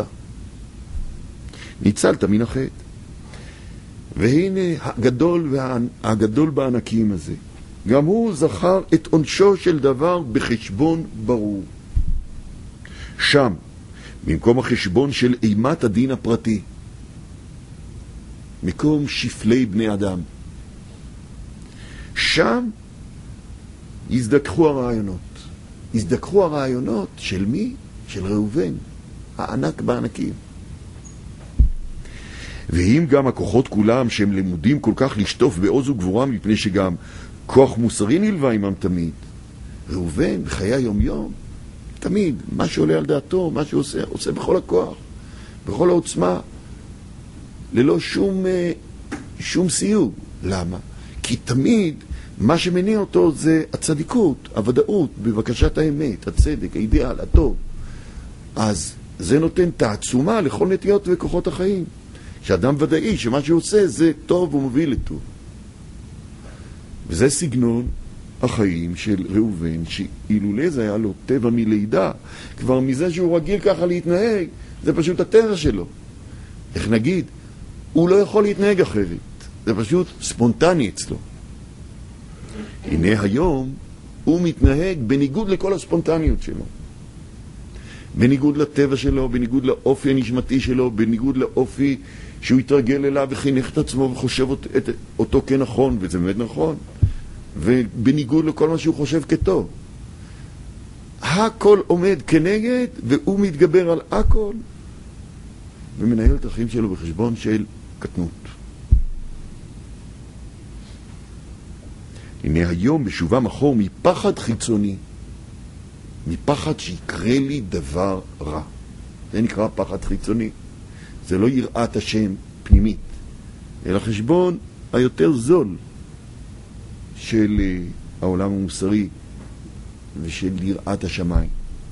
ניצלת מן החטא. והנה הגדול, וה... הגדול בענקים הזה. גם הוא זכר את עונשו של דבר בחשבון ברור. שם, במקום החשבון של אימת הדין הפרטי, מקום שפלי בני אדם, שם הזדכחו הרעיונות. הזדכחו הרעיונות של מי? של ראובן, הענק בענקים. ואם גם הכוחות כולם שהם למודים כל כך לשטוף בעוז וגבורה, מפני שגם כוח מוסרי נלווה עמם תמיד. ראובן בחיי היום יום, תמיד, מה שעולה על דעתו, מה שהוא עושה, עושה בכל הכוח, בכל העוצמה, ללא שום, שום סיוג. למה? כי תמיד מה שמניע אותו זה הצדיקות, הוודאות, בבקשת האמת, הצדק, האידיאל, הטוב. אז זה נותן תעצומה לכל נטיות וכוחות החיים. שאדם ודאי שמה שהוא עושה זה טוב ומוביל לטוב. וזה סגנון החיים של ראובן, שאילולא זה היה לו טבע מלידה, כבר מזה שהוא רגיל ככה להתנהג, זה פשוט הטבע שלו. איך נגיד? הוא לא יכול להתנהג אחרת. זה פשוט ספונטני אצלו. הנה היום הוא מתנהג בניגוד לכל הספונטניות שלו. בניגוד לטבע שלו, בניגוד לאופי הנשמתי שלו, בניגוד לאופי שהוא יתרגל אליו וחינך את עצמו וחושב את, אותו כנכון, וזה באמת נכון, ובניגוד לכל מה שהוא חושב כטוב. הכל עומד כנגד, והוא מתגבר על הכל, ומנהל את החיים שלו בחשבון של קטנות. הנה היום בשובה מחור מפחד חיצוני, מפחד שיקרה לי דבר רע. זה נקרא פחד חיצוני. זה לא יראת השם פנימית, אלא חשבון היותר זול של העולם המוסרי ושל יראת השמיים.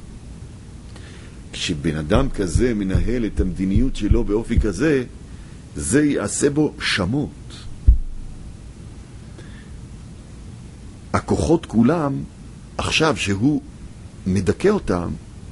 כשבן אדם כזה מנהל את המדיניות שלו באופי כזה, זה יעשה בו שמות. הכוחות כולם, עכשיו שהוא מדכא אותם,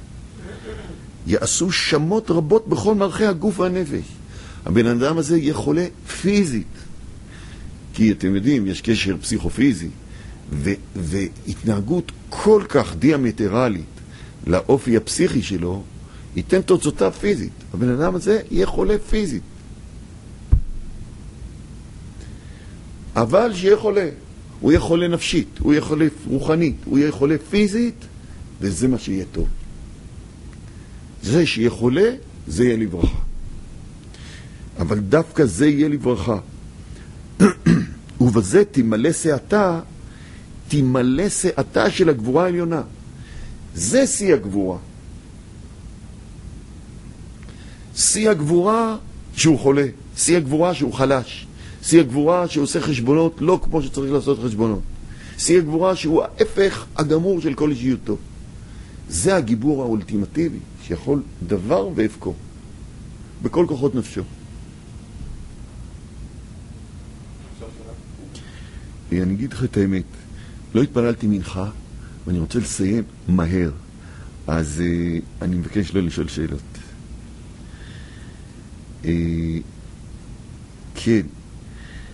יעשו שמות רבות בכל מערכי הגוף והנפש. הבן אדם הזה יהיה חולה פיזית. כי אתם יודעים, יש קשר פסיכופיזי, ו- והתנהגות כל כך דיאמטרלית לאופי הפסיכי שלו, ייתן תוצאותיו פיזית. הבן אדם הזה יהיה חולה פיזית. אבל שיהיה חולה. הוא יהיה חולה נפשית, הוא יהיה חולה רוחנית, הוא יהיה חולה פיזית, וזה מה שיהיה טוב. זה שיהיה חולה, זה יהיה לברכה. אבל דווקא זה יהיה לברכה. ובזה תמלא שעתה, תמלא שעתה של הגבורה העליונה. זה שיא הגבורה. שיא הגבורה שהוא חולה, שיא הגבורה שהוא חלש, שיא הגבורה שהוא עושה חשבונות לא כמו שצריך לעשות חשבונות, שיא הגבורה שהוא ההפך הגמור של כל אישיותו. זה הגיבור האולטימטיבי שיכול דבר והפקו בכל כוחות נפשו. אני אגיד לך את האמת, לא התפללתי מנחה ואני רוצה לסיים מהר, אז uh, אני מבקש לא לשאול שאלות. Uh, כן,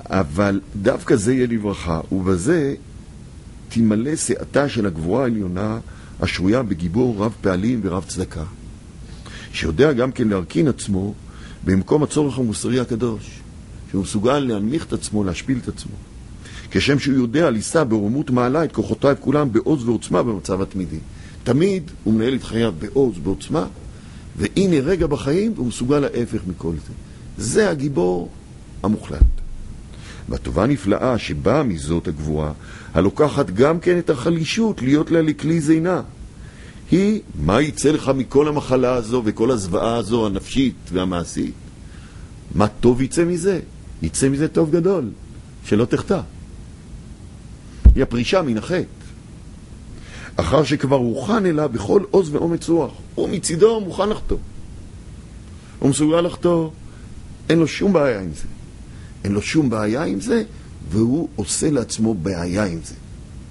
אבל דווקא זה יהיה לברכה, ובזה תמלא שעתה של הגבורה העליונה השרויה בגיבור רב פעלים ורב צדקה, שיודע גם כן להרכין עצמו במקום הצורך המוסרי הקדוש, שהוא מסוגל להנמיך את עצמו, להשפיל את עצמו, כשם שהוא יודע לישא ברומות מעלה את כוחותיו כולם בעוז ועוצמה במצב התמידי. תמיד הוא מנהל את חייו בעוז, בעוצמה, והנה רגע בחיים הוא מסוגל להפך מכל זה. זה הגיבור המוחלט. והטובה נפלאה שבאה מזאת הגבורה, הלוקחת גם כן את החלישות להיות לה לכלי זינה. היא, מה יצא לך מכל המחלה הזו וכל הזוועה הזו הנפשית והמעשית? מה טוב יצא מזה? יצא מזה טוב גדול, שלא תחטא. היא הפרישה מן החטא. אחר שכבר הוכן אלה בכל עוז ואומץ רוח, הוא מצידו מוכן לחטוא. הוא מסוגל לחטוא, אין לו שום בעיה עם זה. אין לו שום בעיה עם זה, והוא עושה לעצמו בעיה עם זה.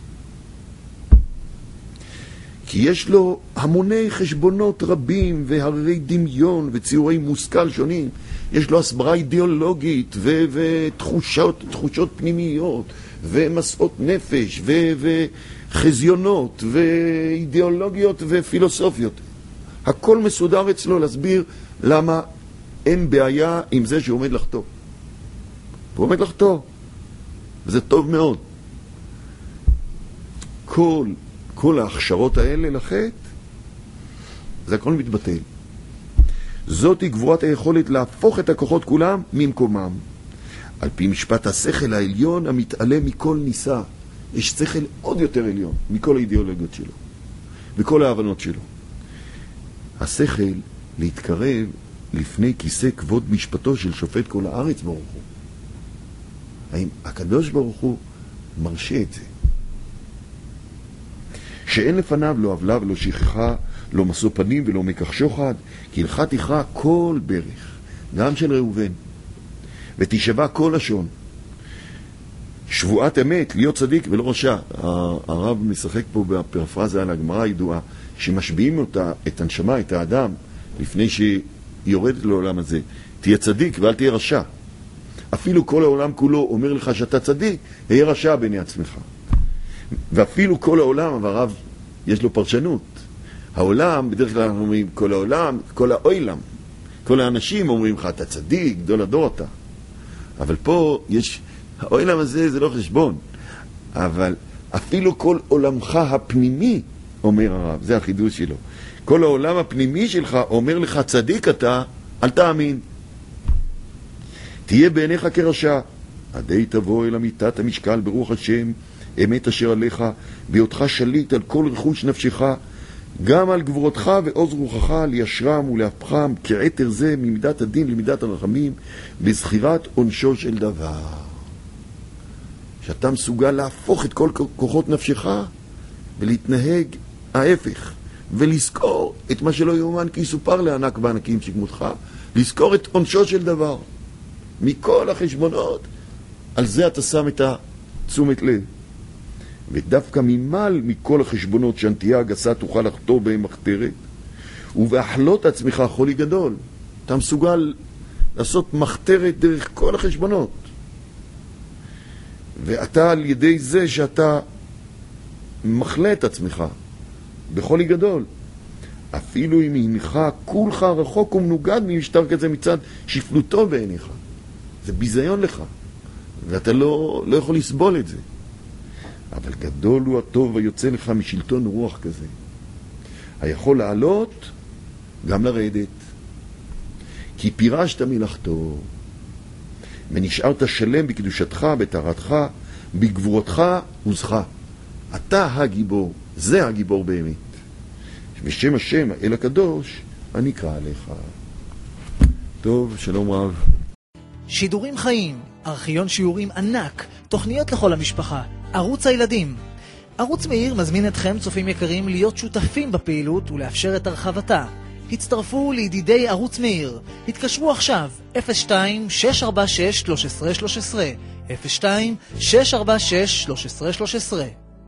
כי יש לו המוני חשבונות רבים והררי דמיון וציורי מושכל שונים. יש לו הסברה אידיאולוגית ו- ותחושות תחושות פנימיות ומסעות נפש ו- וחזיונות ואידיאולוגיות ופילוסופיות. הכל מסודר אצלו להסביר למה אין בעיה עם זה שהוא עומד לחטוא. הוא עומד לחטוא. וזה טוב מאוד. כל, כל ההכשרות האלה לחטא, זה הכל מתבטל. זאת היא גבורת היכולת להפוך את הכוחות כולם ממקומם. על פי משפט השכל העליון המתעלה מכל ניסה. יש שכל עוד יותר עליון מכל האידיאולוגיות שלו וכל ההבנות שלו. השכל להתקרב לפני כיסא כבוד משפטו של שופט כל הארץ ברוך הוא. האם הקדוש ברוך הוא מרשה את זה? שאין לפניו לא עוולה ולא שכחה, לא משוא פנים ולא מקח שוחד, כי הלכה תכרע כל ברך, גם של ראובן, ותשבע כל לשון. שבועת אמת, להיות צדיק ולא רשע. הרב משחק פה בפרפרזה על הגמרא הידועה, שמשביעים אותה, את הנשמה, את האדם, לפני שהיא יורדת לעולם הזה. תהיה צדיק ואל תהיה רשע. אפילו כל העולם כולו אומר לך שאתה צדיק, תהיה רשע בעיני עצמך. ואפילו כל העולם, אבל הרב יש לו פרשנות. העולם, בדרך כלל אנחנו אומרים, כל העולם, כל העולם, כל האנשים אומרים לך, אתה צדיק, גדול הדור אתה. אבל פה יש, העולם הזה זה לא חשבון. אבל אפילו כל עולמך הפנימי, אומר הרב, זה החידוש שלו. כל העולם הפנימי שלך אומר לך, צדיק אתה, אל תאמין. תהיה בעיניך כרשע. עדי תבוא אל אמיתת המשקל ברוח השם, אמת אשר עליך, בהיותך שליט על כל רכוש נפשך, גם על גבורתך ועוז רוחך לישרם ולהפכם כעתר זה ממידת הדין למידת הרחמים, בזכירת עונשו של דבר. שאתה מסוגל להפוך את כל כוחות נפשך ולהתנהג ההפך, ולזכור את מה שלא יאומן כי יסופר לענק בענקים שכמותך, לזכור את עונשו של דבר. מכל החשבונות, על זה אתה שם את תשומת לב. ודווקא ממל מכל החשבונות שהנטייה הגסה תוכל לחתור בהם מחתרת, ובהחלות עצמך חולי גדול. אתה מסוגל לעשות מחתרת דרך כל החשבונות. ואתה על ידי זה שאתה מחלה את עצמך בחולי גדול, אפילו אם הנך כולך רחוק ומנוגד ממשטר כזה מצד שפלותו בעיניך, זה ביזיון לך, ואתה לא, לא יכול לסבול את זה. אבל גדול הוא הטוב היוצא לך משלטון רוח כזה, היכול לעלות גם לרדת, כי פירשת מלאכתו ונשארת שלם בקדושתך, בתארתך, בגבורתך וזך. אתה הגיבור, זה הגיבור באמת. בשם השם האל הקדוש הנקרא עליך. טוב, שלום רב. שידורים חיים, ארכיון שיעורים ענק, תוכניות לכל המשפחה, ערוץ הילדים. ערוץ מאיר מזמין אתכם, צופים יקרים, להיות שותפים בפעילות ולאפשר את הרחבתה. הצטרפו לידידי ערוץ מאיר. התקשרו עכשיו אפס שתיים שש ארבע שש שלוש עשרה שלוש עשרה אפס שתיים שש ארבע שש שלוש עשרה שלוש עשרה.